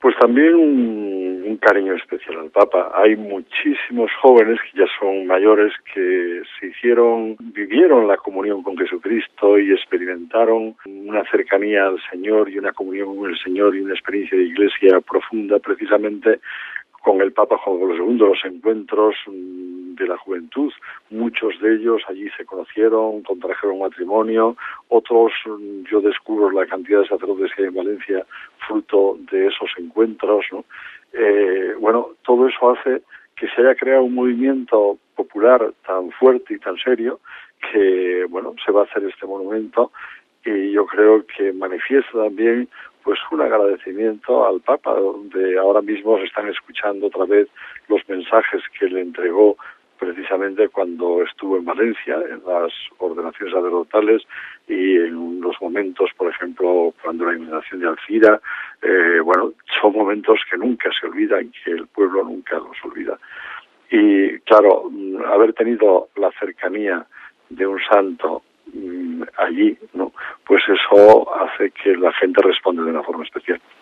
Pues también un cariño especial al Papa. Hay muchísimos jóvenes que ya son mayores que vivieron la comunión con Jesucristo y experimentaron una cercanía al Señor y una comunión con el Señor y una experiencia de iglesia profunda precisamente con el Papa Juan Pablo II, los encuentros de la juventud. Muchos de ellos allí se conocieron, contrajeron matrimonio, otros yo descubro la cantidad de sacerdotes que hay en Valencia fruto de esos encuentros, ¿no? Bueno, todo eso hace que se haya creado un movimiento popular tan fuerte y tan serio que, bueno, se va a hacer este monumento y yo creo que manifiesta también pues un agradecimiento al Papa, donde ahora mismo se están escuchando otra vez los mensajes que le entregó precisamente cuando estuvo en Valencia, en las ordenaciones sacerdotales y en los momentos, por ejemplo, cuando la iluminación de Alcira, bueno, son momentos que nunca se olvidan, que el pueblo nunca los olvida. Y claro, haber tenido la cercanía de un santo allí, ¿no? Pues eso hace que la gente responda de una forma especial.